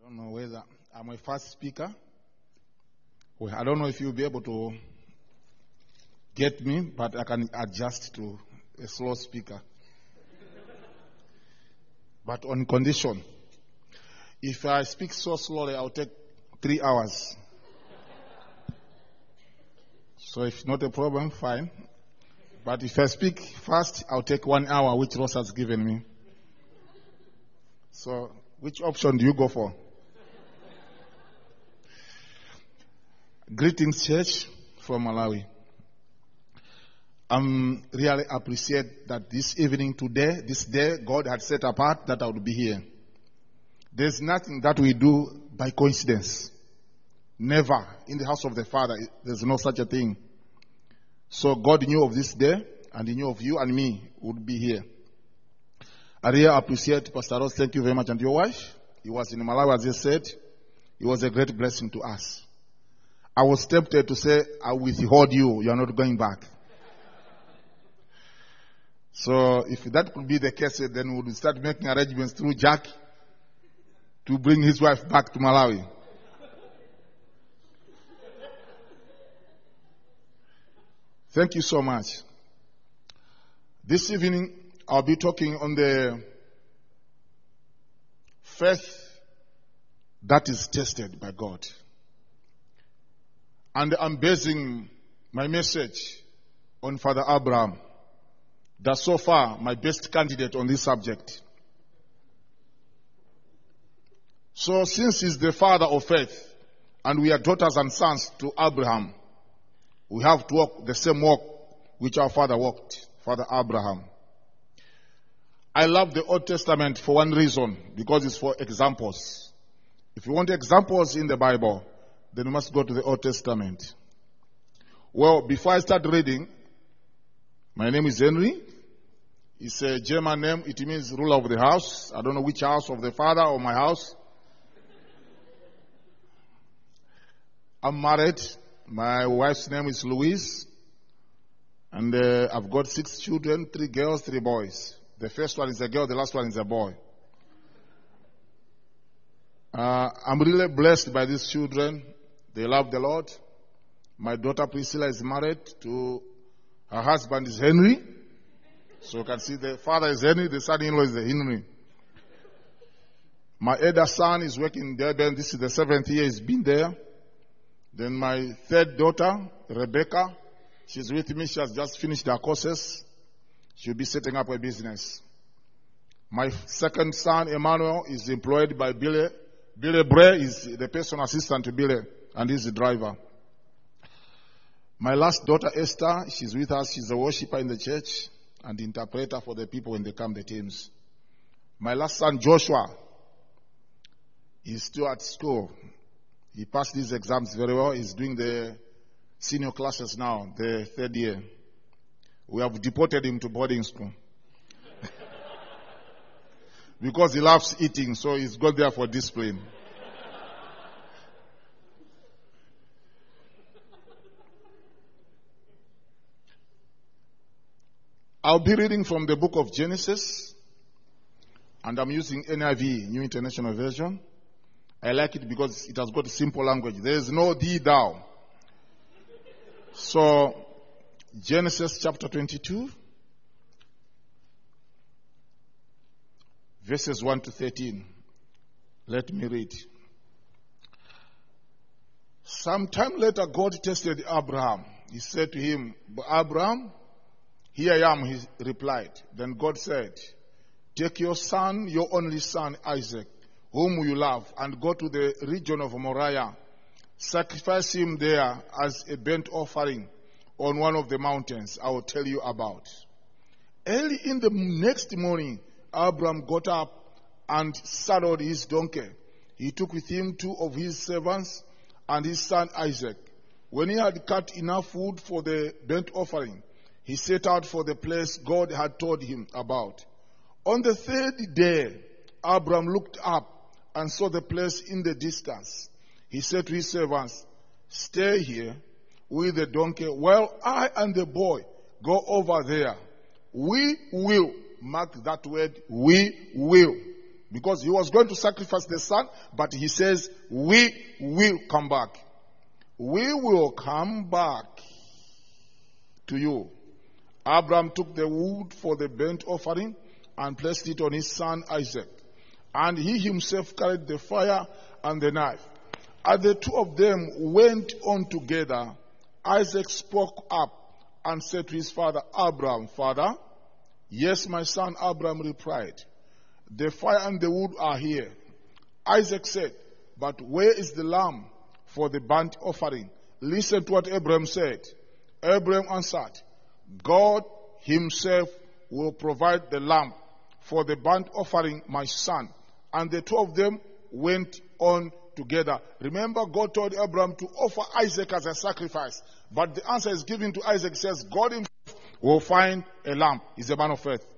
don't know whether I'm a fast speaker. Well, I don't know if you'll be able to get me, but I can adjust to a slow speaker. But on condition, if I speak so slowly, I'll take 3 hours. So if not a problem, fine. But if I speak fast, I'll take 1 hour, which Ross has given me. So which option do you go for? Greetings, church from Malawi. Really appreciate that this evening today, this day, God had set apart that I would be here. There's nothing that we do by coincidence. Never. In the house of the Father, there's no such a thing. So God knew of this day, and He knew of you and me would be here. I really appreciate Pastor Ross. Thank you very much. And your wife? He was in Malawi, as he said. It was a great blessing to us. I was tempted to say, I withhold you. You are not going back. So if that could be the case, then we would start making arrangements through Jack to bring his wife back to Malawi. Thank you so much. This evening, I'll be talking on the faith that is tested by God. And I'm basing my message on Father Abraham. That's so far my best candidate on this subject. So since he's the father of faith, and we are daughters and sons to Abraham, we have to walk the same walk which our father walked, Father Abraham. I love the Old Testament for one reason, because it's for examples. If you want examples in the Bible, then you must go to the Old Testament. Well, before I start reading, my name is Henry. It's a German name. It means ruler of the house. I don't know which house of the father or my house. I'm married. My wife's name is Louise. And I've got 6 children, 3 girls, 3 boys. The first one is a girl, the last one is a boy. I'm really blessed by these children. They love the Lord. My daughter Priscilla is married to her husband is Henry. So you can see the father is Henry, the son-in-law is Henry. My elder son is working in Durban. This is the 7th year he's been there. Then my third daughter, Rebecca, she's with me. She has just finished her courses. She'll be setting up a business. My second son, Emmanuel, is employed by Billy. Billy Bray is the personal assistant to Billy, and he's the driver. My last daughter, Esther, she's with us. She's a worshiper in the church and interpreter for the people when they come, the teams. My last son, Joshua, is still at school. He passed these exams very well. He's doing the senior classes now, the 3rd year. We have deported him to boarding school. Because he loves eating, so he's got there for discipline. I'll be reading from the book of Genesis, and I'm using NIV, New International Version. I like it because it has got a simple language. There is no thee, thou. So, Genesis chapter 22, verses 1 to 13. Let me read. Sometime later, God tested Abraham. He said to him, Abraham, here I am, he replied. Then God said, take your son, your only son, Isaac, whom you love, and go to the region of Moriah. Sacrifice him there as a burnt offering on one of the mountains I will tell you about. Early in the next morning, Abraham got up and saddled his donkey. He took with him 2 of his servants and his son Isaac. When he had cut enough wood for the burnt offering, he set out for the place God had told him about. On the 3rd day, Abraham looked up and saw the place in the distance. He said to his servants, stay here with the donkey while I and the boy go over there. We will, mark that word, we will because he was going to sacrifice the son, but he says, we will come back. We will come back to you. Abraham took the wood for the burnt offering and placed it on his son Isaac. And he himself carried the fire and the knife. As the two of them went on together, Isaac spoke up and said to his father Abraham, Father? Yes, my son, Abraham replied. The fire and the wood are here. Isaac said, but where is the lamb for the burnt offering? Listen to what Abraham said. Abraham answered, God himself will provide the lamb for the burnt offering, my son. And the two of them went on together. Remember, God told Abraham to offer Isaac as a sacrifice. But the answer is given to Isaac. It says, God himself will find a lamb. He's a man of faith.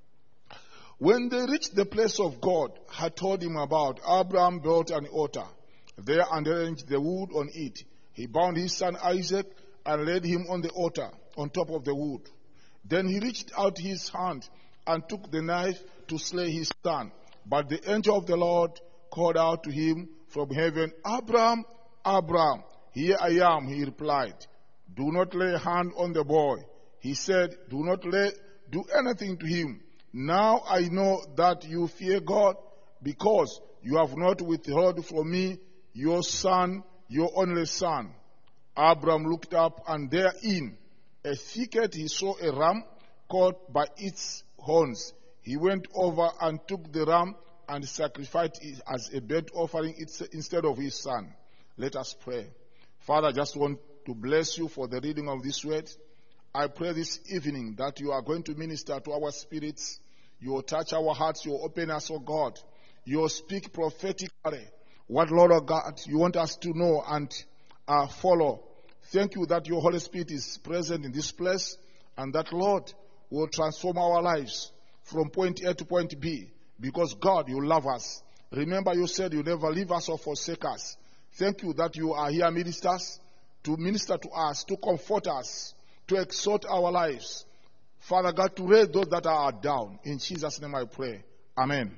When they reached the place of God had told him about, Abraham built an altar there and arranged the wood on it. He bound his son Isaac and laid him on the altar on top of the wood. Then he reached out his hand and took the knife to slay his son. But the angel of the Lord called out to him from heaven, Abraham, Abraham. Here I am, he replied. Do not lay a hand on the boy. He said, do not do anything to him. Now I know that you fear God, because you have not withheld from me your son, your only son. Abraham looked up, and there in a thicket he saw a ram caught by its horns. He went over and took the ram and sacrificed it as a burnt offering instead of his son. Let us pray. Father, I just want to bless you for the reading of this word. I pray this evening that you are going to minister to our spirits. You will touch our hearts. You will open us, oh God. You will speak prophetically what, Lord of God, you want us to know and follow. Thank you that your Holy Spirit is present in this place, and that, Lord, will transform our lives from point A to point B, because, God, you love us. Remember, you said you never leave us or forsake us. Thank you that you are here, ministers, to minister to us, to comfort us, to exhort our lives. Father God, to raise those that are down. In Jesus' name I pray. Amen.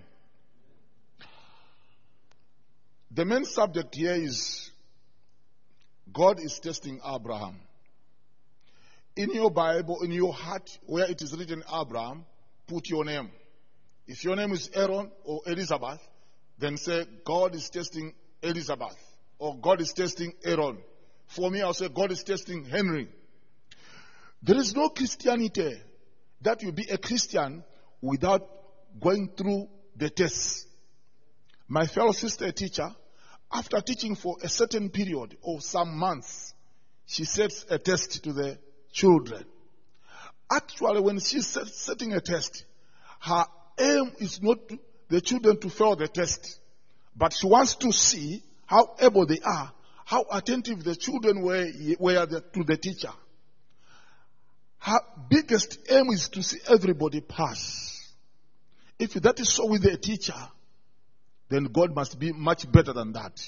The main subject here is God is testing Abraham. In your Bible, in your heart, where it is written Abraham, put your name. If your name is Aaron or Elizabeth, then say God is testing Elizabeth, or God is testing Aaron. For me, I'll say God is testing Henry. There is no Christianity that will be a Christian without going through the tests. My fellow sister, a teacher, after teaching for a certain period of some months, she sets a test to the children. Actually, when she's setting a test, her aim is not the children to fail the test, but she wants to see how able they are, how attentive the children were to the teacher. Her biggest aim is to see everybody pass. If that is so with the teacher, then God must be much better than that.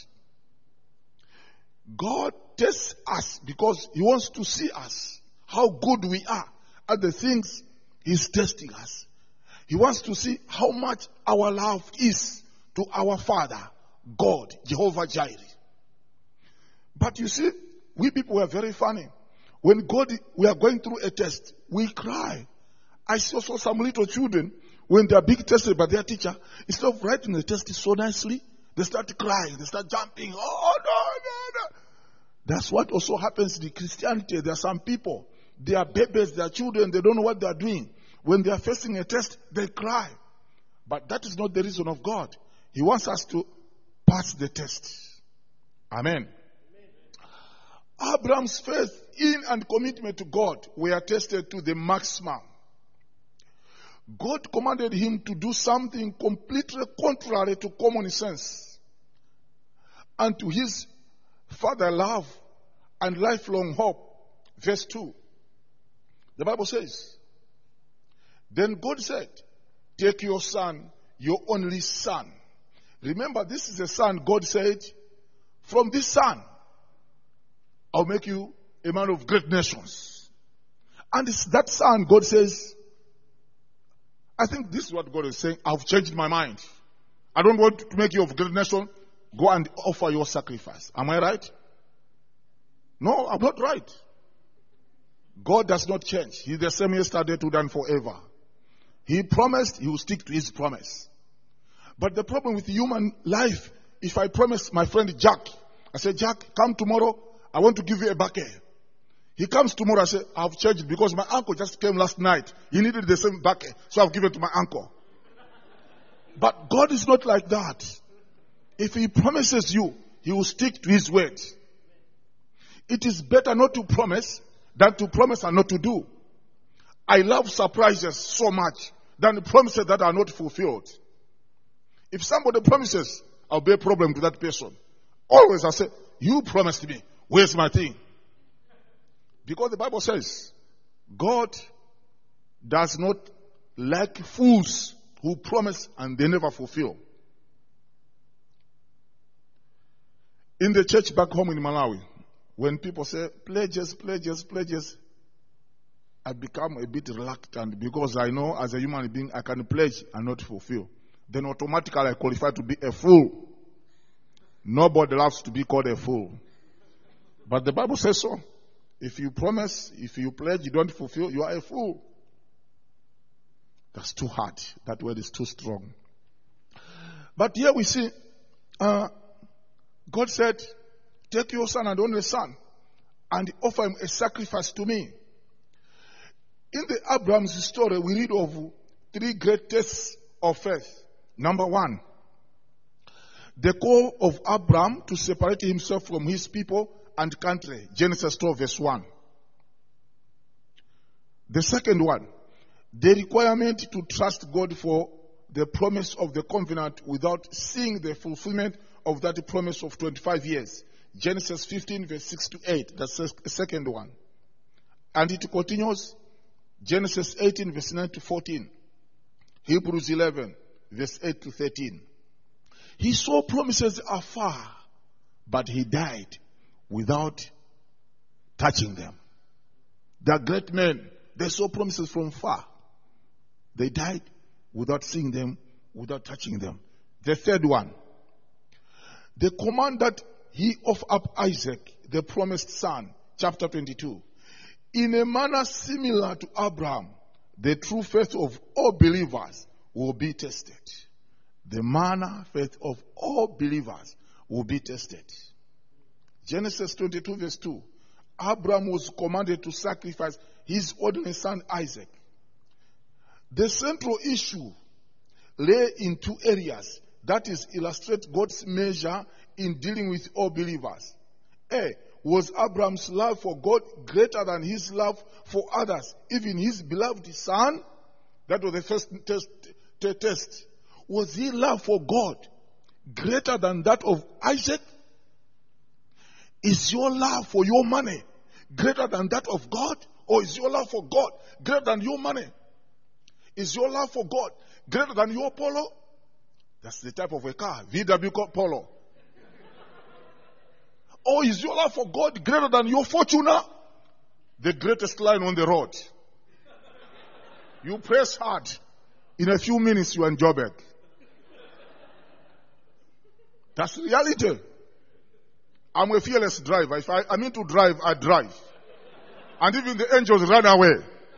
God tests us because He wants to see us, how good we are at the things He's testing us. He wants to see how much our love is to our Father, God, Jehovah Jireh. But you see, we people are very funny. When we are going through a test, we cry. I saw some little children, when they are being tested by their teacher, instead of writing the test so nicely, they start crying, they start jumping. Oh, no. That's what also happens in Christianity. There are some people, they are babies, they are children, they don't know what they are doing. When they are facing a test, they cry. But that is not the reason of God. He wants us to pass the test. Amen. Abraham's faith in and commitment to God were tested to the maximum. God commanded him to do something completely contrary to common sense and to his father love and lifelong hope. Verse 2. The Bible says, then God said, take your son, your only son. Remember, this is a son. God said, from this son, I'll make you a man of great nations. And it's that son, God says, I think this is what God is saying, I've changed my mind. I don't want to make you of great nation. Go and offer your sacrifice. Am I right? No, I'm not right. God does not change. He's the same yesterday, today, and forever. He promised, he will stick to his promise. But the problem with human life, if I promise my friend Jack, I say, Jack, come tomorrow, I want to give you a bucket. He comes tomorrow, I say, I've changed because my uncle just came last night. He needed the same bucket, so I've given it to my uncle. But God is not like that. If he promises you, he will stick to his word. It is better not to promise than to promise and not to do. I love surprises so much than promises that are not fulfilled. If somebody promises, I'll be a problem to that person. Always I say, you promised me. Where's my thing? Because the Bible says, God does not like fools who promise and they never fulfill. In the church back home in Malawi, when people say, pledges, pledges, pledges, I become a bit reluctant because I know as a human being I can pledge and not fulfill. Then automatically I qualify to be a fool. Nobody loves to be called a fool. But the Bible says so. If you promise, if you pledge, you don't fulfill, you are a fool. That's too hard. That word is too strong. But here we see, God said, take your son and only son and offer him a sacrifice to me. In the Abraham's story, we read of 3 great tests of faith. Number 1, the call of Abraham to separate himself from his people and country. Genesis 12 verse 1. The second one, the requirement to trust God for the promise of the covenant without seeing the fulfillment of that promise of 25 years. Genesis 15 verse 6 to 8. That's the second one. And it continues. Genesis 18 verse 9 to 14. Hebrews 11 verse 8 to 13. He saw promises afar, but he died without touching them. The great men, they saw promises from far. They died without seeing them, without touching them. The third one, the command that he offered up Isaac, the promised son, chapter 22. In a manner similar to Abraham, the true faith of all believers will be tested. The manner faith of all believers will be tested. Genesis 22 verse 2. Abraham was commanded to sacrifice his only son Isaac. The central issue lay in 2 areas that is illustrate God's measure in dealing with all believers. A, was Abraham's love for God greater than his love for others, even his beloved son? That was the first test. Was his love for God greater than that of Isaac? Is your love for your money greater than that of God? Or is your love for God greater than your money? Is your love for God greater than your Polo? That's the type of a car, VW Polo. Or is your love for God greater than your Fortuner? The greatest line on the road. You press hard. In a few minutes you are in Joburg. That's reality. I'm a fearless driver. If I need to drive, I drive. And even the angels run away.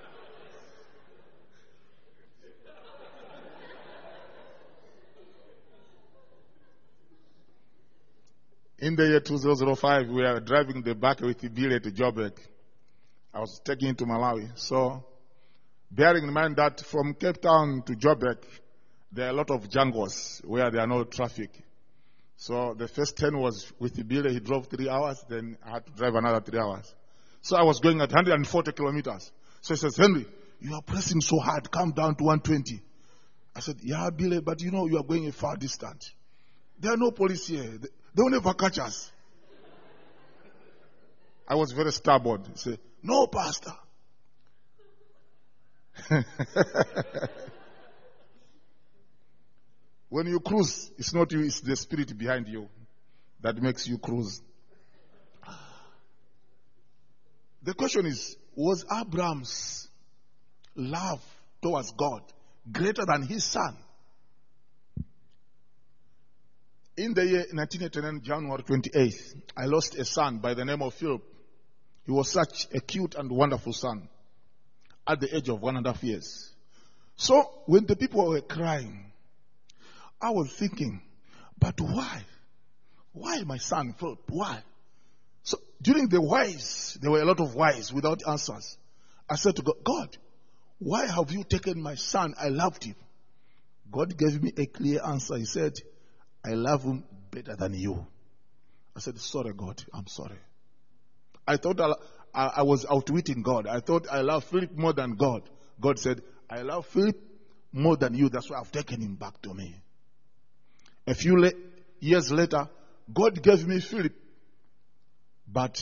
In the year 2005, we were driving the back with Billy to Joburg. I was taking it to Malawi. So, bearing in mind that from Cape Town to Joburg, there are a lot of jungles where there are no traffic. So, the first 10 was with Billy. He drove 3 hours. Then I had to drive another 3 hours. So, I was going at 140 kilometers. So, he says, Henry, you are pressing so hard. Come down to 120. I said, yeah, Billy, but you know you are going a far distance. There are no police here. They will never catch us. I was very stubborn. He said, no, Pastor. When you cruise, it's not you, it's the Spirit behind you that makes you cruise. The question is, was Abraham's love towards God greater than his son? In the year 1989, January 28th, I lost a son by the name of Philip. He was such a cute and wonderful son at the age of 1.5 years. So when the people were crying, I was thinking, but why? Why my son Philip? Why? So during the whys, there were a lot of whys without answers. I said to God, God, why have you taken my son? I loved him. God gave me a clear answer. He said, I love him better than you. I said, sorry, God, I'm sorry. I thought I was outwitting God. I thought I love Philip more than God. God said, I love Philip more than you. That's why I've taken him back to me. A few years later, God gave me Philip, but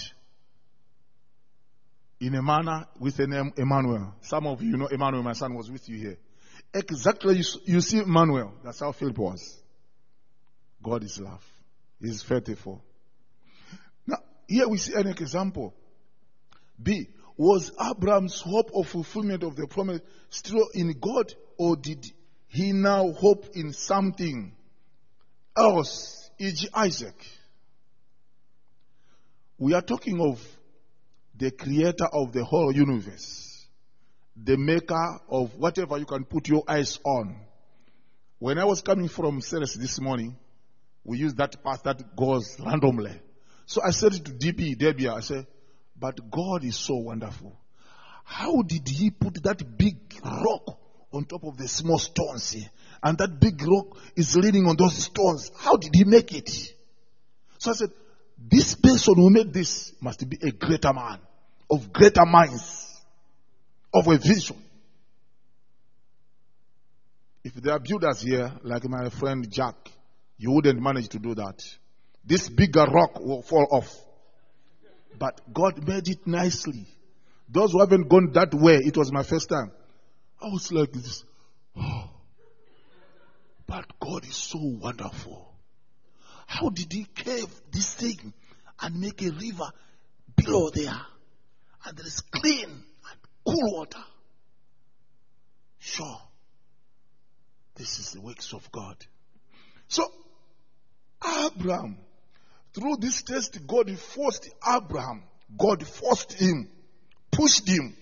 in a manner with the name Emmanuel. Some of you know Emmanuel, my son was with you here. Exactly, you see Emmanuel. That's how Philip was. God is love. He is faithful. Now, here we see an example. B. Was Abraham's hope of fulfillment of the promise still in God, or did he now hope in something else, e.g. Isaac? We are talking of the creator of the whole universe, the maker of whatever you can put your eyes on. When I was coming from Ceres this morning, we use that path that goes randomly. So I said to Debbie, I said, but God is so wonderful. How did he put that big rock on top of the small stones here? And that big rock is leaning on those stones. How did he make it? So I said, this person who made this must be a greater man, of greater minds, of a vision. If there are builders here, like my friend Jack, you wouldn't manage to do that. This bigger rock will fall off. But God made it nicely. Those who haven't gone that way, it was my first time. I was like this. Oh. But God is so wonderful. How did he cave this thing and make a river below there? And there is clean and cool water. Sure. This is the works of God. So, Abraham, through this test, God forced Abraham. God forced him, pushed him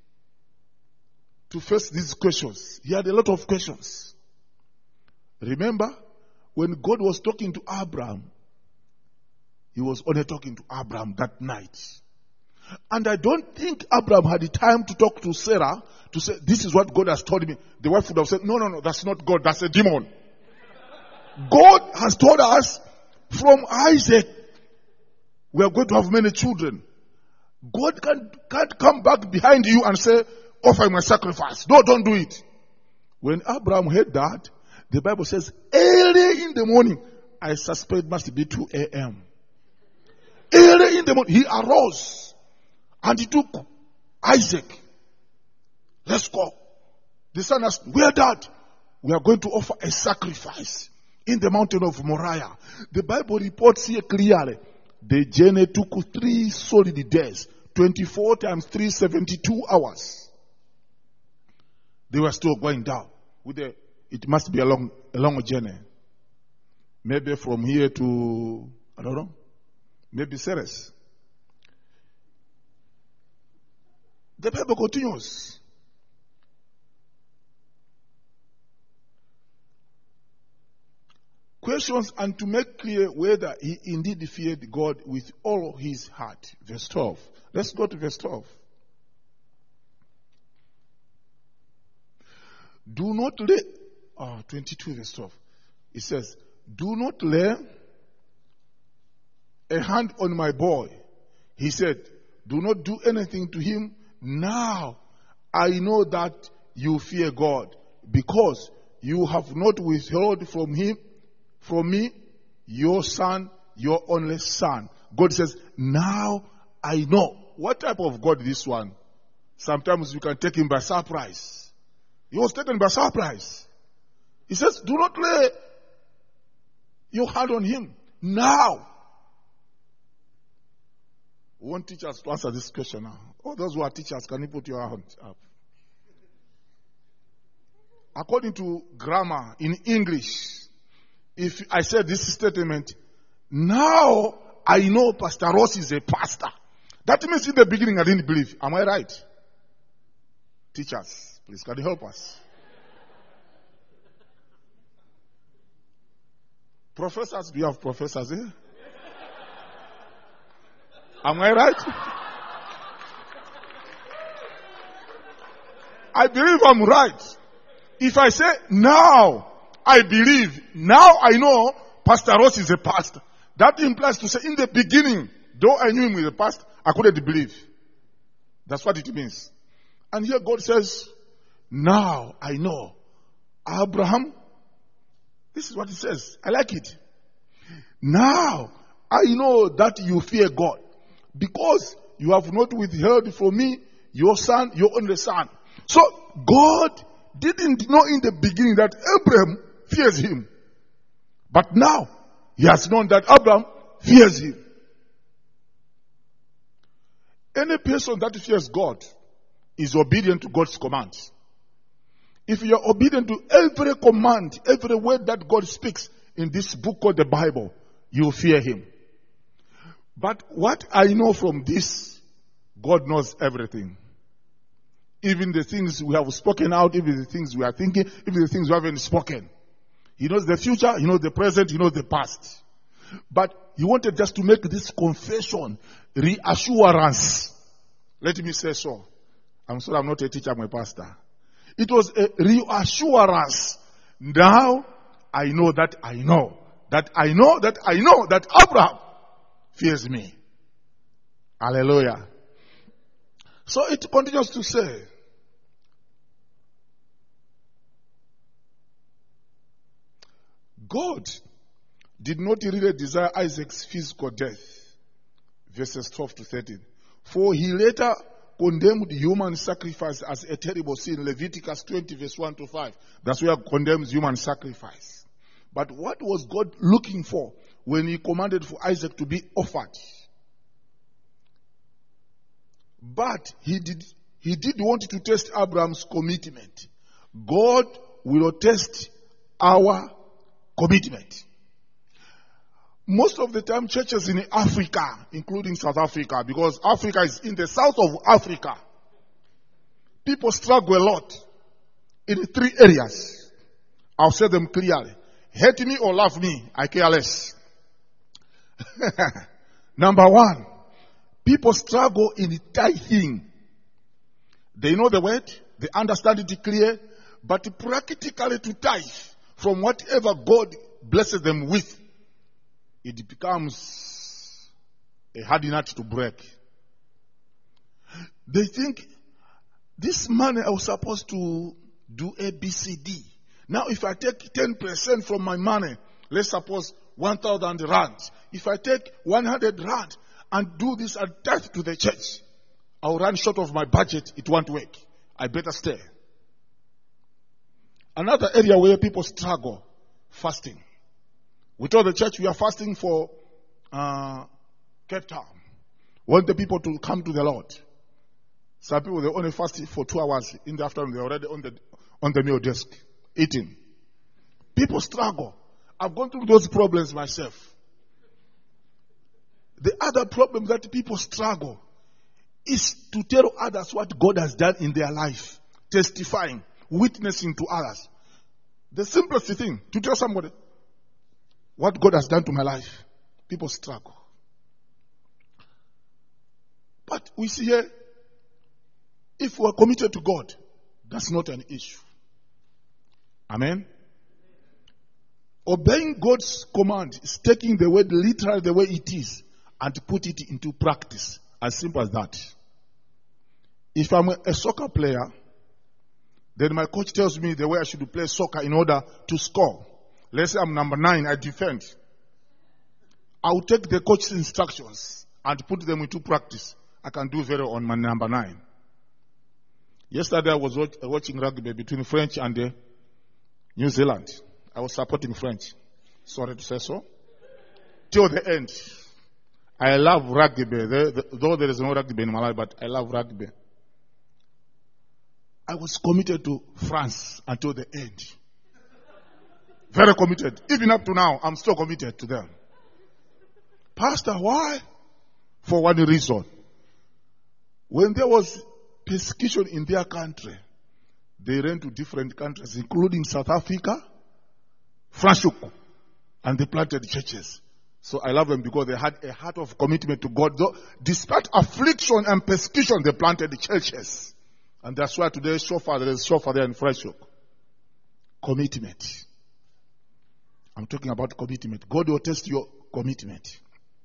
to face these questions. He had a lot of questions. Remember, when God was talking to Abraham, he was only talking to Abraham that night. And I don't think Abraham had the time to talk to Sarah to say, this is what God has told me. The wife would have said, no, that's not God, that's a demon. God has told us from Isaac, we are going to have many children. God can't come back behind you and say, offer my sacrifice. No, don't do it. When Abraham heard that, the Bible says, early in the morning, I suspect it must be 2 a.m. Early in the morning, he arose and he took Isaac. Let's go. The son asked, where, Dad? We are going to offer a sacrifice in the mountain of Moriah. The Bible reports here clearly, the journey took 3 solid days, 24 times 3, 72 hours. They were still going down. It must be a long journey. Maybe from here to, I don't know, maybe Ceres. The Bible continues. Questions and to make clear whether he indeed feared God with all his heart. Verse 12. Let's go to verse 12. Do not lay, 22 verse 12. It says, do not lay a hand on my boy. He said, do not do anything to him. Now I know that you fear God, because you have not withheld from me, your son, your only son. God says, now I know. What type of God this one? Sometimes you can take him by surprise. He was taken by surprise. He says, do not lay your hand on him. Now. We want teachers to answer this question now. All those who are teachers, can you put your hand up? According to grammar in English, if I say this statement, now I know Pastor Ross is a pastor. That means in the beginning I didn't believe. Am I right? Teachers, please, can you help us? Professors, do you have professors here? Am I right? I believe I'm right. If I say, now I believe, now I know Pastor Ross is a pastor, that implies to say in the beginning, though I knew him as a pastor, I couldn't believe. That's what it means. And here God says, now I know. Abraham, this is what he says. I like it. Now I know that you fear God, because you have not withheld from me your son, your only son. So God didn't know in the beginning that Abraham fears him. But now he has known that Abraham fears him. Any person that fears God is obedient to God's commands. If you are obedient to every command, every word that God speaks in this book called the Bible, you fear him. But what I know from this, God knows everything. Even the things we have spoken out, even the things we are thinking, even the things we haven't spoken. He knows the future, he knows the present, he knows the past. But he wanted just to make this confession, reassurance. Let me say so. I'm sorry, I'm not a teacher, I'm a pastor. It was a reassurance. Now, I know that I know. That I know that I know that Abraham fears me. Hallelujah. So it continues to say, God did not really desire Isaac's physical death. Verses 12 to 13. For he later condemned human sacrifice as a terrible sin. Leviticus 20 verse 1 to 5. That's where he condemns human sacrifice. But what was God looking for when he commanded for Isaac to be offered? But he did want to test Abraham's commitment. God will test our commitment. Most of the time, churches in Africa, including South Africa, because Africa is in the south of Africa, people struggle a lot in 3 areas. I'll say them clearly. Hate me or love me, I care less. Number 1, people struggle in tithing. They know the word, they understand it clear, but practically to tithe from whatever God blesses them with, it becomes a hard nut to break. They think, this money I was supposed to do A, B, C, D. Now if I take 10% from my money, let's suppose 1,000 rand. If I take 100 rand and do this and tithe to the church, I'll run short of my budget, it won't work. I better stay. Another area where people struggle, fasting. We told the church we are fasting for Cape Town. Want the people to come to the Lord. Some people, they only fast for 2 hours. In the afternoon, they're already on the meal desk, eating. People struggle. I've gone through those problems myself. The other problem that people struggle is to tell others what God has done in their life. Testifying, witnessing to others. The simplest thing, to tell somebody what God has done to my life. People struggle. But we see here, if we are committed to God, that's not an issue. Amen? Obeying God's command is taking the word literally the way it is and put it into practice. As simple as that. If I'm a soccer player, then my coach tells me the way I should play soccer in order to score. Let's say I'm number 9, I defend. I'll take the coach's instructions and put them into practice. I can do very well on my number 9. Yesterday I was watching rugby between French and New Zealand. I was supporting French. Sorry to say so. Till the end. I love rugby. Though there is no rugby in my life, but I love rugby. I was committed to France until the end. Very committed. Even up to now, I'm still committed to them. Pastor, why? For one reason. When there was persecution in their country, they ran to different countries, including South Africa, Franschhoek, and they planted churches. So I love them because they had a heart of commitment to God. Though, despite affliction and persecution, they planted churches. And that's why today there is shofar there in Franschhoek. Commitment. I'm talking about commitment. God will test your commitment.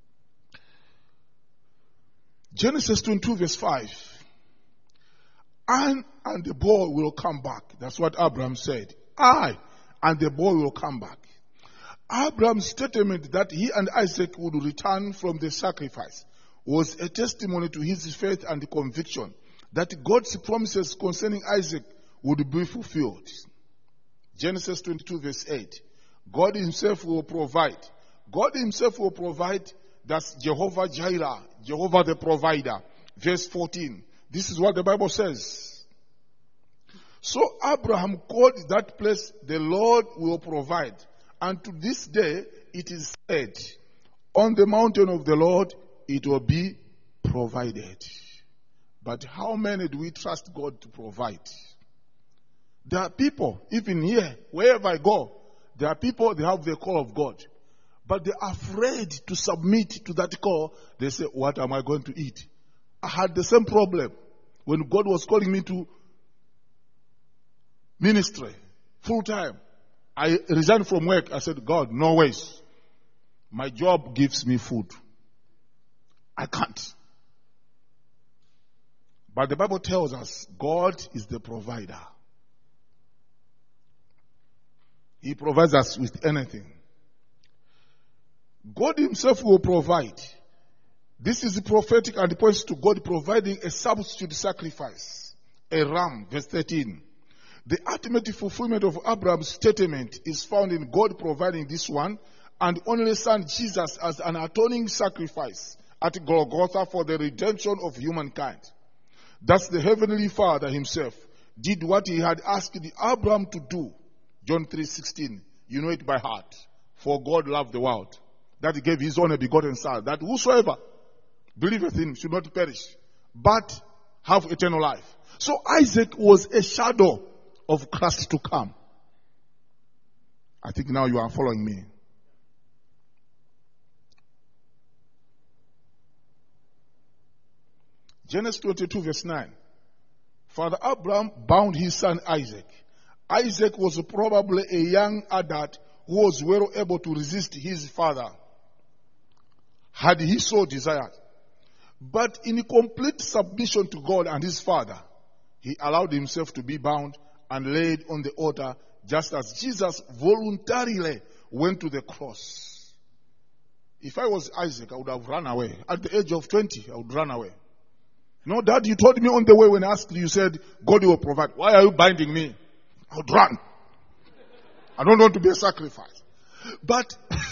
Genesis 22 verse 5. And the boy will come back. That's what Abraham said. And the boy will come back. Abraham's statement that he and Isaac would return from the sacrifice was a testimony to his faith and conviction that God's promises concerning Isaac would be fulfilled. Genesis 22 verse 8. God himself will provide. God himself will provide. That's Jehovah Jireh, Jehovah the provider. Verse 14. This is what the Bible says. So Abraham called that place, the Lord will provide. And to this day, it is said, on the mountain of the Lord, it will be provided. But how many do we trust God to provide? There are people, even here, wherever I go, there are people, they have the call of God. But they're afraid to submit to that call. They say, what am I going to eat? I had the same problem when God was calling me to ministry, full time. I resigned from work. I said, God, no ways. My job gives me food. I can't. But the Bible tells us God is the provider. He provides us with anything. God himself will provide. This is prophetic and points to God providing a substitute sacrifice, a ram, verse 13. The ultimate fulfillment of Abraham's statement is found in God providing this one and only Son Jesus as an atoning sacrifice at Golgotha for the redemption of humankind. Thus the Heavenly Father himself did what he had asked Abraham to do. John 3:16. You know it by heart. For God loved the world, that he gave his only begotten Son, that whosoever believeth in him should not perish, but have eternal life. So Isaac was a shadow of Christ to come. I think now you are following me. Genesis 22 verse 9. Father Abraham bound his son Isaac. Isaac was probably a young adult who was well able to resist his father, had he so desired. But in complete submission to God and his father, he allowed himself to be bound and laid on the altar, just as Jesus voluntarily went to the cross. If I was Isaac, I would have run away. At the age of 20, I would run away. No, Dad, you told me on the way when I asked you, said, God will provide. Why are you binding me? I would run. I don't want to be a sacrifice. But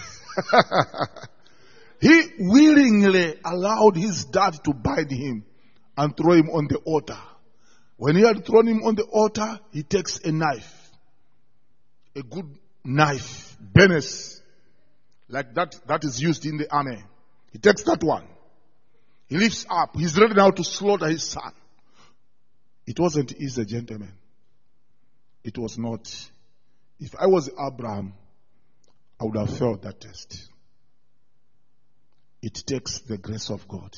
he willingly allowed his dad to bind him and throw him on the altar. When he had thrown him on the altar, he takes a knife. A good knife. Benes. Like that is used in the army. He takes that one. He lifts up. He's ready now to slaughter his son. It wasn't easy, gentlemen. It was not. If I was Abraham, I would have failed that test. It takes the grace of God.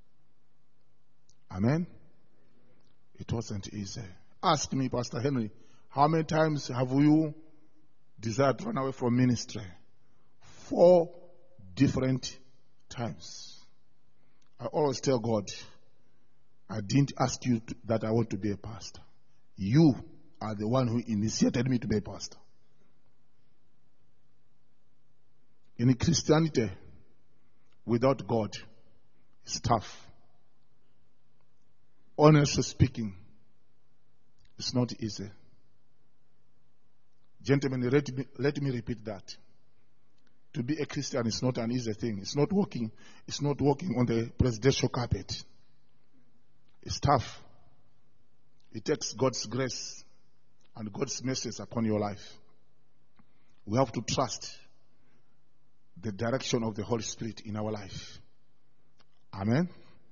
Amen? It wasn't easy. Ask me, Pastor Henry, how many times have you desired to run away from ministry? 4 different times. I always tell God, I didn't ask you that I want to be a pastor. You are the one who initiated me to be a pastor. In Christianity, without God, it's tough. Honestly speaking, it's not easy. Gentlemen, let me repeat that. To be a Christian is not an easy thing. It's not walking on the presidential carpet. It's tough. It takes God's grace and God's mercy upon your life. We have to trust the direction of the Holy Spirit in our life. Amen.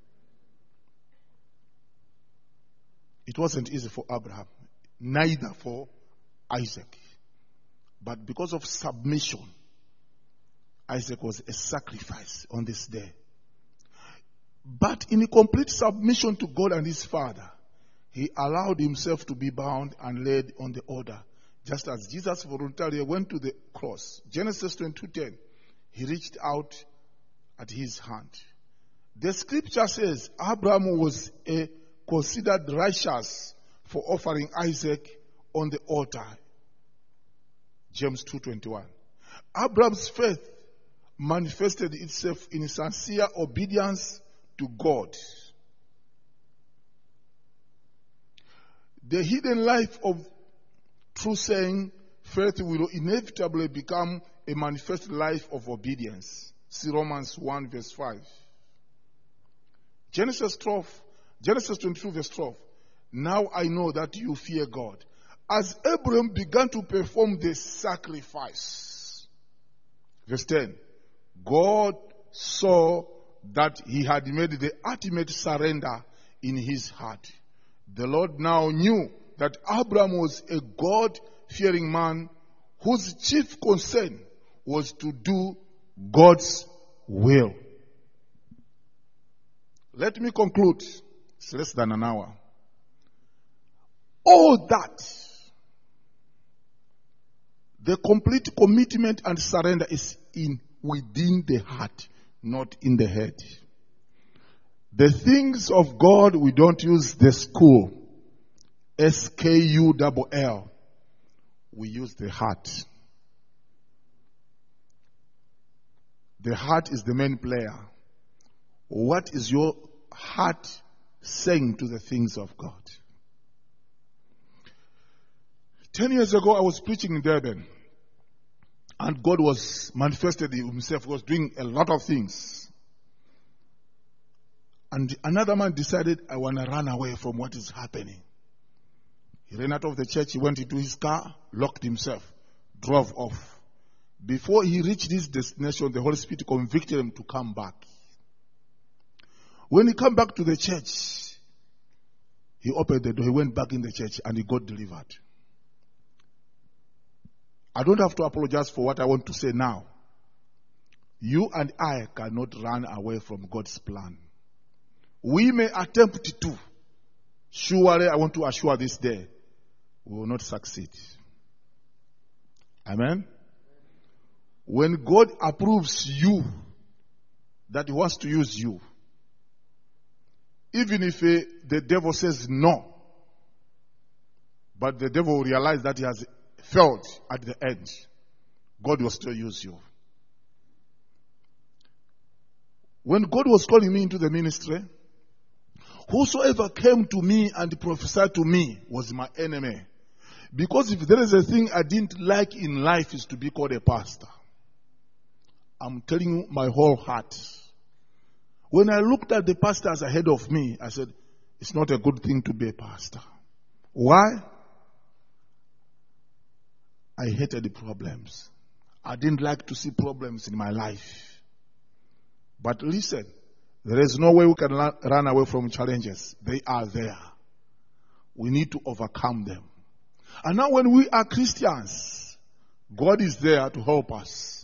It wasn't easy for Abraham, neither for Isaac. But because of submission, Isaac was a sacrifice on this day. But in complete submission to God and his father, he allowed himself to be bound and laid on the altar. Just as Jesus voluntarily went to the cross. Genesis 22:10, he reached out at his hand. The scripture says Abraham was considered righteous for offering Isaac on the altar. James 2:21. Abraham's faith manifested itself in sincere obedience to God. The hidden life of true saying faith will inevitably become a manifest life of obedience. See Romans 1 verse 5. Genesis 22 verse 12. Now I know that you fear God. As Abraham began to perform the sacrifice. Verse 10. God saw that he had made the ultimate surrender in his heart. The Lord now knew that Abraham was a God-fearing man whose chief concern was to do God's will. Let me conclude. It's less than an hour. All that, the complete commitment and surrender is within the heart, not in the head. The things of God, we don't use the school. SKULL. We use the heart. The heart is the main player. What is your heart saying to the things of God? 10 years ago, I was preaching in Durban. And God was manifested himself, was doing a lot of things. And another man decided, I want to run away from what is happening. He ran out of the church, he went into his car, locked himself, drove off. Before he reached his destination, the Holy Spirit convicted him to come back. When he came back to the church, he opened the door, he went back in the church, and he got delivered. I don't have to apologize for what I want to say now. You and I cannot run away from God's plan. We may attempt to. Surely, I want to assure this day, we will not succeed. Amen? When God approves you, that he wants to use you, even if the devil says no, but the devil will realize that he has failed at the end, God will still use you. When God was calling me into the ministry, whosoever came to me and prophesied to me was my enemy. Because if there is a thing I didn't like in life, is to be called a pastor. I'm telling you my whole heart. When I looked at the pastors ahead of me, I said, it's not a good thing to be a pastor. Why? I hated the problems. I didn't like to see problems in my life. But listen, there is no way we can run away from challenges. They are there. We need to overcome them. And now when we are Christians, God is there to help us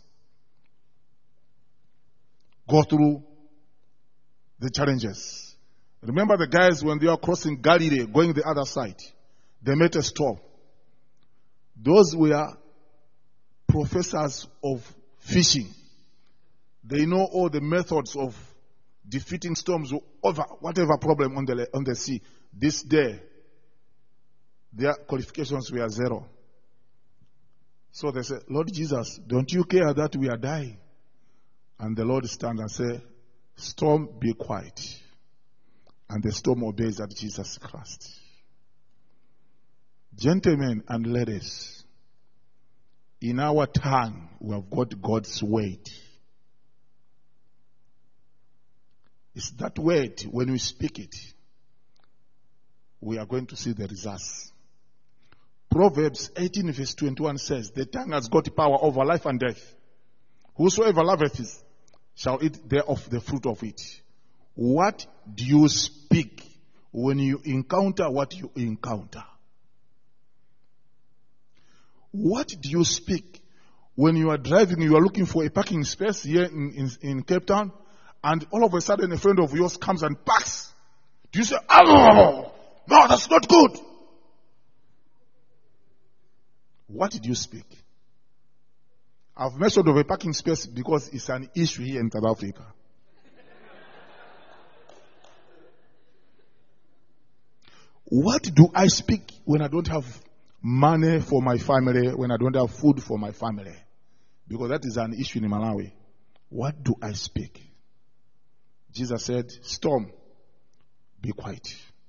go through the challenges. Remember the guys when they are crossing Galilee, going the other side, they met a storm. Those were professors of fishing. They know all the methods of defeating storms over whatever problem on the sea. This day, their qualifications were zero. So they said, Lord Jesus, don't you care that we are dying? And the Lord stand and say, storm, be quiet. And the storm obeys at Jesus Christ. Gentlemen and ladies, in our tongue, we have got God's word. It's that word, when we speak it, we are going to see the results. Proverbs 18 verse 21 says, the tongue has got power over life and death. Whosoever loveth it shall eat thereof the fruit of it. What do you speak when you encounter what you encounter? What do you speak when you are driving, you are looking for a parking space here in Cape Town, and all of a sudden a friend of yours comes and parks? Do you say, oh, no, that's not good? What did you speak? I've mentioned of a parking space because it's an issue here in South Africa. What do I speak when I don't have money for my family, when I don't have food for my family? Because that is an issue in Malawi. What do I speak? Jesus said, storm, be quiet.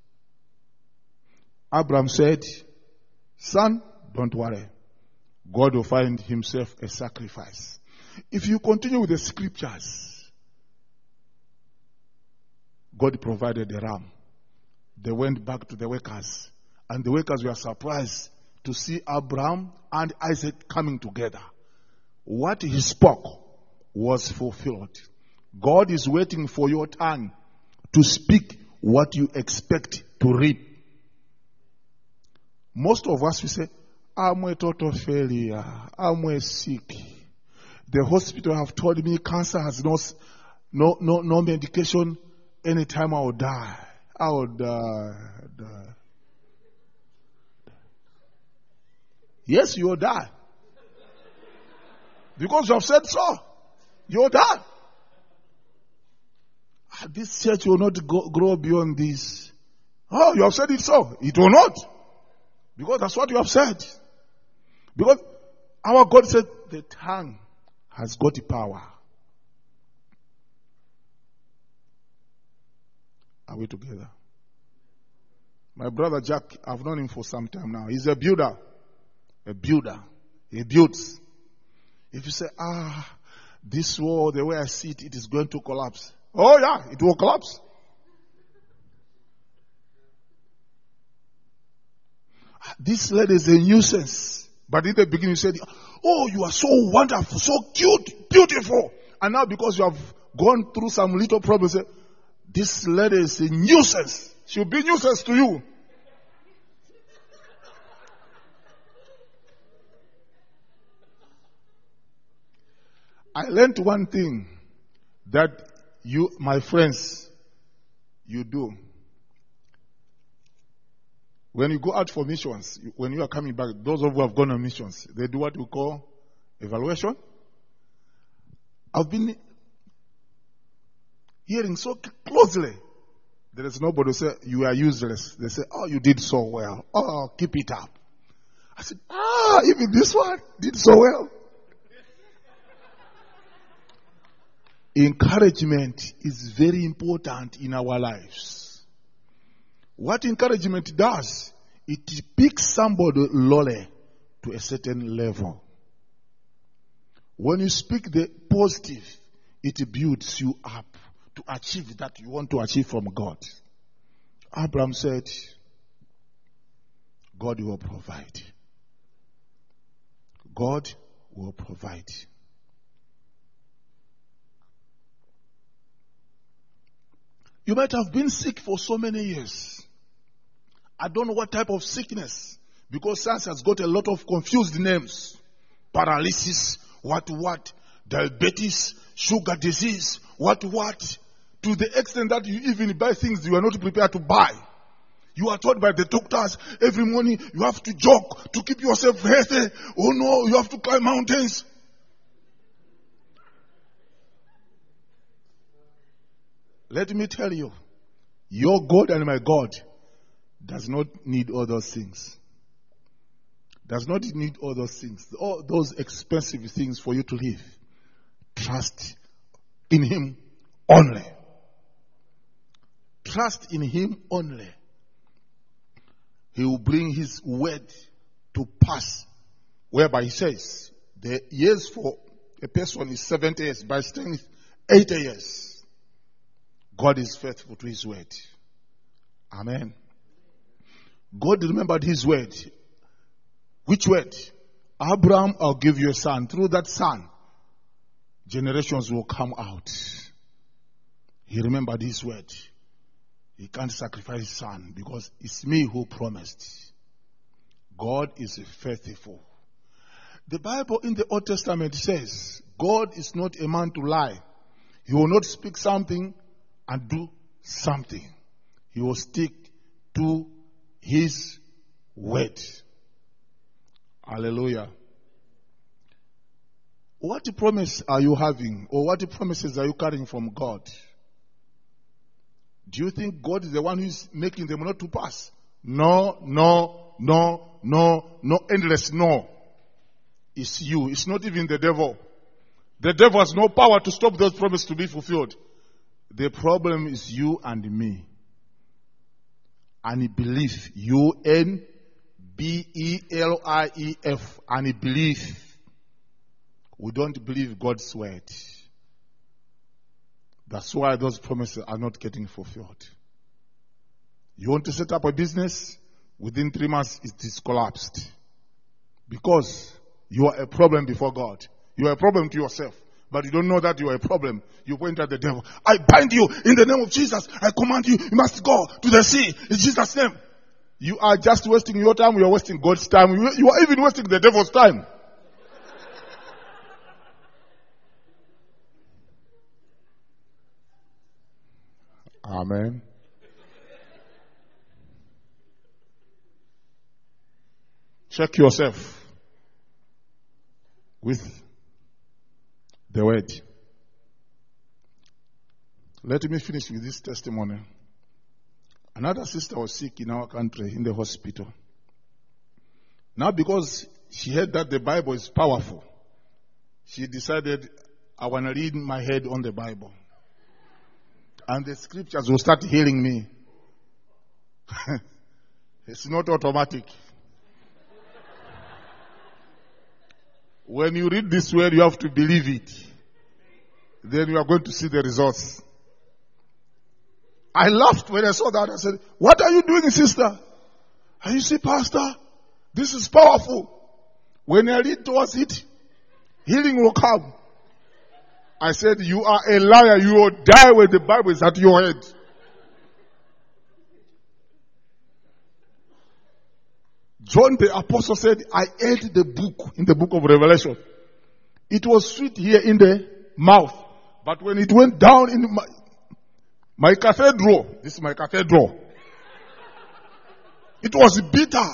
Abraham said, son, don't worry. God will find himself a sacrifice. If you continue with the scriptures, God provided a ram. They went back to the workers, and the workers were surprised to see Abraham and Isaac coming together. What he spoke was fulfilled. God is waiting for your tongue to speak what you expect to reap. Most of us, we say, I'm a total failure. I'm a sick. The hospital have told me cancer has no medication. Anytime I will die. I will die. Yes, you will die. Because you have said so. You will die. This church will not grow beyond this. Oh, you have said it so. It will not. Because that's what you have said. Because our God said the tongue has got the power. Are we together? My brother Jack, I've known him for some time now. He's a builder. A builder. He builds. If you say, this wall, the way I see it, it is going to collapse. Oh yeah, it will collapse. This lady is a nuisance. But in the beginning you said, oh, you are so wonderful, so cute, beautiful. And now because you have gone through some little problems, this lady is a nuisance. She'll be a nuisance to you. I learned one thing that you, my friends, you do. When you go out for missions, when you are coming back, those of you who have gone on missions, they do what we call evaluation. I've been hearing so closely. There is nobody who say, you are useless. They say, oh, you did so well. Oh, keep it up. I said, even this one did so well. Encouragement is very important in our lives. What encouragement does, it picks somebody lowly to a certain level. When you speak the positive, it builds you up to achieve that you want to achieve from God. Abraham said, God will provide. God will provide. You might have been sick for so many years. I don't know what type of sickness, because science has got a lot of confused names. Paralysis, what, diabetes, sugar disease, what, to the extent that you even buy things you are not prepared to buy. You are told by the doctors every morning you have to jog to keep yourself healthy. Oh no, you have to climb mountains. Let me tell you, your God and my God does not need all those things. Does not need all those things. All those expensive things for you to live. Trust in Him only. Trust in Him only. He will bring His word to pass. Whereby He says, the years for a person is 70 years. By staying 80 years. God is faithful to His word. Amen. God remembered His word. Which word? Abraham, I'll give you a son. Through that son, generations will come out. He remembered his word. He can't sacrifice his son because it's me who promised. God is faithful. The Bible in the Old Testament says, God is not a man to lie. He will not speak something and do something. He will stick to his word. Hallelujah. What promise are you having, or what promises are you carrying from God? Do you think God is the one who is making them not to pass? No, endless no. It's you. It's not even the devil. The devil has no power to stop those promises to be fulfilled. The problem is you and me. Unbelief. UNBELIEF. Unbelief. We don't believe God's word. That's why those promises are not getting fulfilled. You want to set up a business, within 3 months it is collapsed. Because you are a problem before God. You are a problem to yourself. But you don't know that you are a problem. You point at the devil. I bind you in the name of Jesus. I command you, you must go to the sea in Jesus' name. You are just wasting your time. You are wasting God's time. You are even wasting the devil's time. Amen. Check yourself with the word. Let me finish with this testimony. Another sister was sick in our country in the hospital. Now because she heard that the Bible is powerful, she decided, I want to read my head on the Bible. And the scriptures will start healing me. It's not automatic. When you read this word, you have to believe it. Then you are going to see the results. I laughed when I saw that. I said, what are you doing, sister? And you say, Pastor, this is powerful. When I read towards it, healing will come. I said, you are a liar. You will die when the Bible is at your head. John the Apostle said, I ate the book in the book of Revelation. It was sweet here in the mouth. But when it went down in my cathedral, this is my cathedral, it was bitter.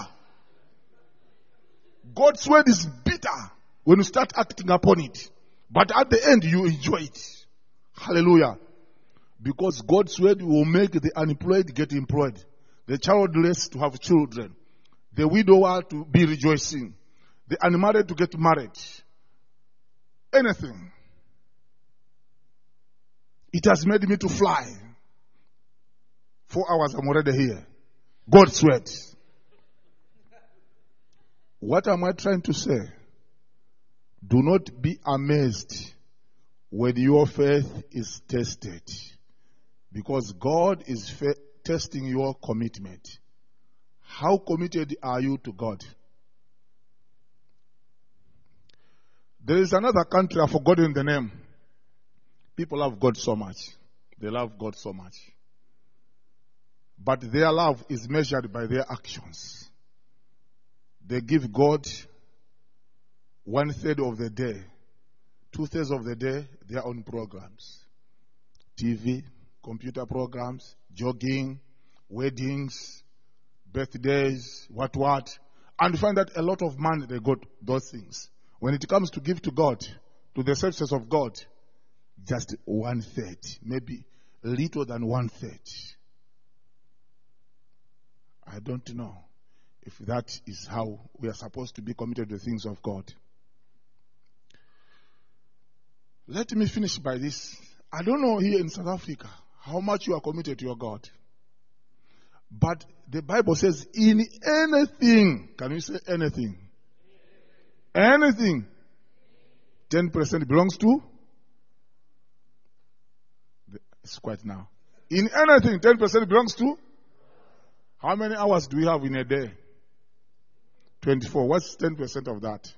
God's word is bitter when you start acting upon it. But at the end, you enjoy it. Hallelujah. Because God's word will make the unemployed get employed. The childless to have children. The widower to be rejoicing. The unmarried to get married. Anything. It has made me to fly. 4 hours I'm already here. God's word. What am I trying to say? Do not be amazed when your faith is tested. Because God is testing your commitment. How committed are you to God? There is another country, I've forgotten the name. People love God so much. They love God so much. But their love is measured by their actions. They give God 1/3 of the day, 2/3 of the day, their own programs. TV, computer programs, jogging, weddings, birthdays, what. And you find that a lot of money they got those things. When it comes to give to God, to the services of God, just 1/3, maybe little than 1/3. I don't know if that is how we are supposed to be committed to the things of God. Let me finish by this. I don't know here in South Africa how much you are committed to your God. But the Bible says in anything, can you say anything? Anything. 10% belongs to? It's quiet now. In anything, 10% belongs to? How many hours do we have in a day? 24. What's 10% of that?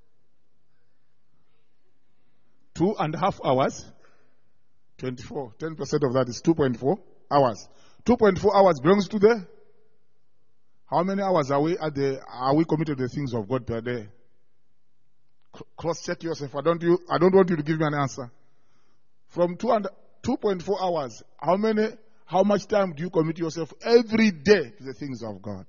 2.5 hours. 24. 10% of that is 2.4 hours. 2.4 hours belongs to the. How many hours are we committed to the things of God per day? Cross-check yourself. I don't want you to give me an answer. From 2.4 hours, how much time do you commit yourself every day to the things of God?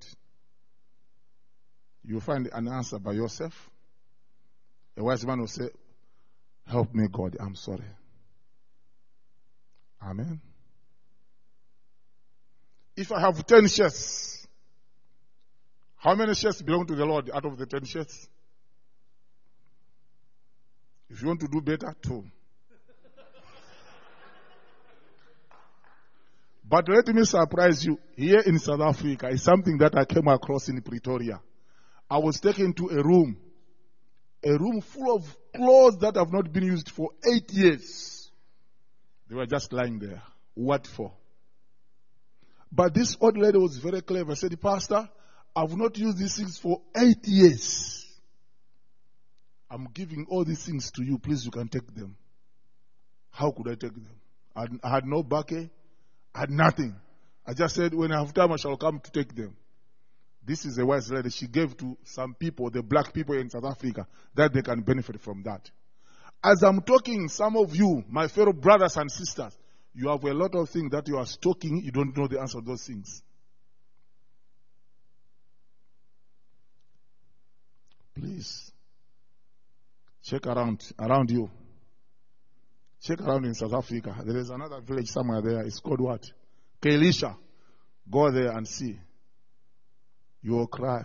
You'll find an answer by yourself. A wise man will say, help me, God, I'm sorry. Amen. If I have 10 shares, how many shares belong to the Lord out of the 10 shares? If you want to do better, 2. But let me surprise you. Here in South Africa is something that I came across in Pretoria. I was taken to a room full of clothes that have not been used for 8 years. They were just lying there. What for? But this old lady was very clever. She said, Pastor, I've not used these things for 8 years. I'm giving all these things to you. Please, you can take them. How could I take them? I had no bucket. I had nothing. I just said, when I have time, I shall come to take them. This is a wise lady. She gave to some people, the black people in South Africa, that they can benefit from that. As I'm talking, some of you, my fellow brothers and sisters, you have a lot of things that you are stocking. You don't know the answer to those things. Please, check around you. Check around in South Africa. There is another village somewhere there. It's called what? Kailisha. Go there and see. You will cry.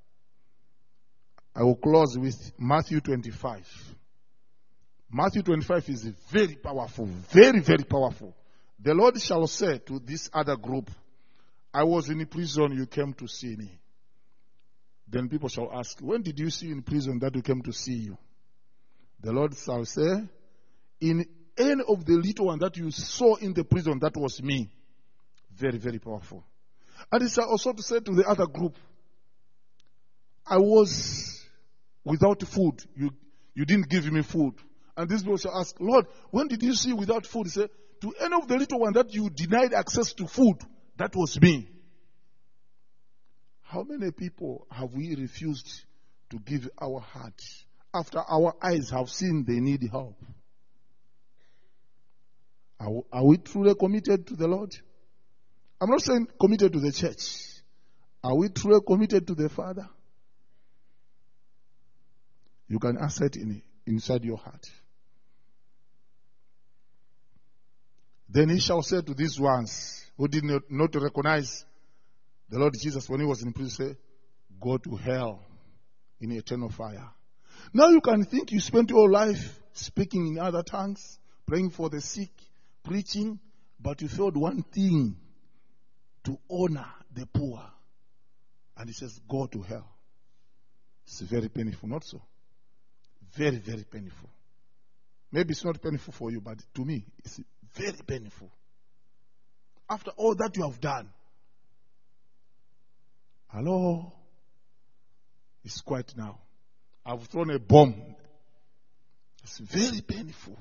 I will close with Matthew 25. Matthew 25 is very powerful. Very, very powerful. The Lord shall say to this other group, I was in prison, you came to see me. Then people shall ask, when did you see in prison that we came to see you? The Lord shall say, in any of the little one that you saw in the prison, that was me. Very, very powerful. And it's also to say to the other group, I was without food. You didn't give me food. And this people shall ask, Lord, when did you see without food? He said, to any of the little one that you denied access to food, that was me. How many people have we refused to give our heart after our eyes have seen they need help? Are we truly committed to the Lord? I'm not saying committed to the church. Are we truly committed to the Father? You can answer it inside your heart. Then he shall say to these ones who did not recognize the Lord Jesus when he was in prison, say, go to hell in eternal fire. Now you can think you spent your life speaking in other tongues, praying for the sick, preaching, but you failed one thing, to honor the poor. And he says, go to hell. It's very painful, not so? Very, very painful. Maybe it's not painful for you, but to me, it's very painful. After all that you have done. Hello? It's quiet now. I've thrown a bomb. It's very painful.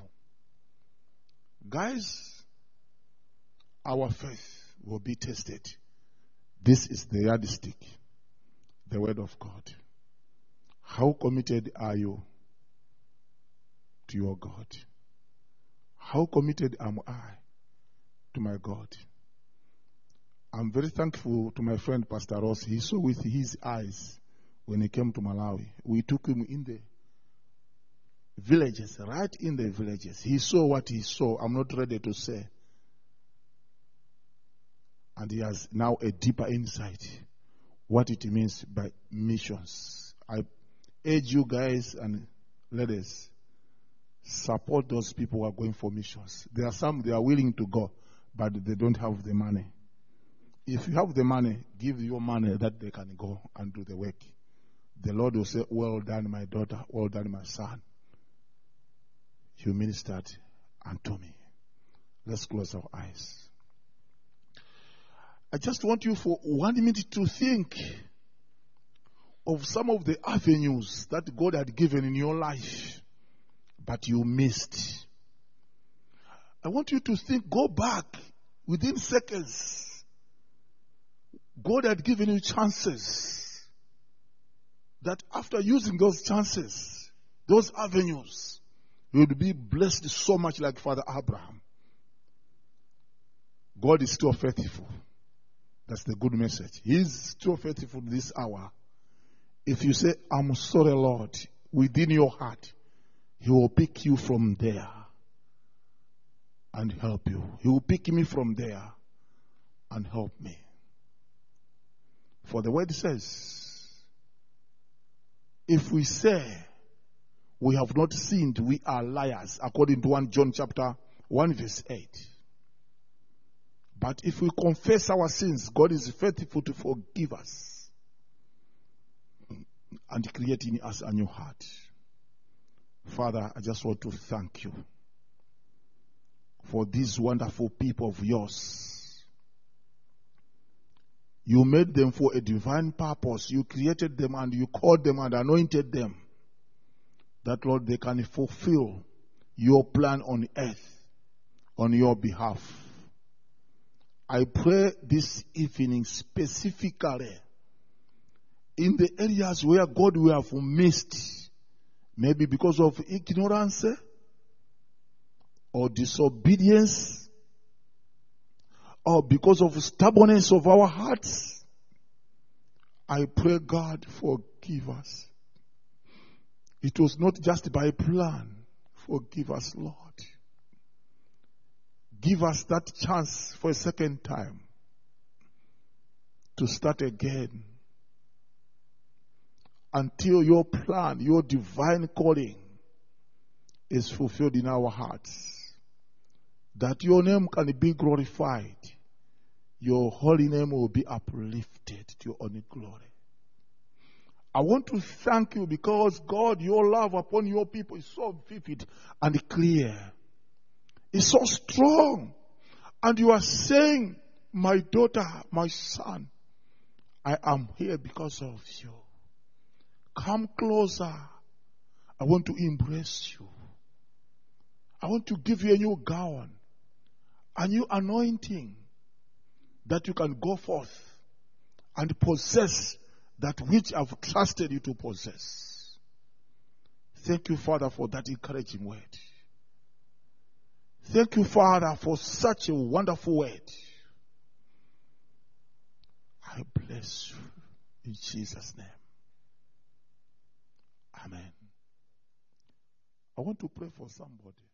Guys, our faith will be tested. This is the yardstick, the word of God. How committed are you to your God? How committed am I to my God? I'm very thankful to my friend Pastor Ross. He saw with his eyes when he came to Malawi. We took him in the villages, right in the villages. He saw what he saw. I'm not ready to say. And he has now a deeper insight what it means by missions. I urge you guys and ladies, support those people who are going for missions. There are some, they are willing to go, but they don't have the money. If you have the money, give your money that they can go and do the work. The Lord will say, well done, my daughter, well done, my son. You ministered unto me. Let's close our eyes. I just want you for 1 minute to think, of some of the avenues that God had given in your life, but you missed. I want you to think, go back within seconds. God had given you chances. That after using those chances, those avenues, you would be blessed so much like Father Abraham. God is still faithful. That's the good message. He is still faithful this hour. If you say, I'm sorry, Lord, within your heart, He will pick you from there and help you. He will pick me from there and help me. For the word says, if we say we have not sinned, we are liars, according to 1 John chapter 1 verse 8. But if we confess our sins, God is faithful to forgive us and create in us a new heart. Father, I just want to thank you for these wonderful people of yours. You made them for a divine purpose. You created them and you called them and anointed them. That, Lord, they can fulfill your plan on earth on your behalf. I pray this evening specifically in the areas where God will have missed, maybe because of ignorance or disobedience or because of stubbornness of our hearts. I pray, God, forgive us. It was not just by plan. Forgive us, Lord. Give us that chance for a second time to start again until your plan, your divine calling is fulfilled in our hearts. That your name can be glorified. Your holy name will be uplifted to your own glory. I want to thank you because, God, your love upon your people is so vivid and clear. It's so strong. And you are saying, my daughter, my son, I am here because of you. Come closer. I want to embrace you. I want to give you a new gown, a new anointing, that you can go forth and possess that which I've trusted you to possess. Thank you, Father, for that encouraging word. Thank you, Father, for such a wonderful word. I bless you in Jesus' name. Amen. I want to pray for somebody.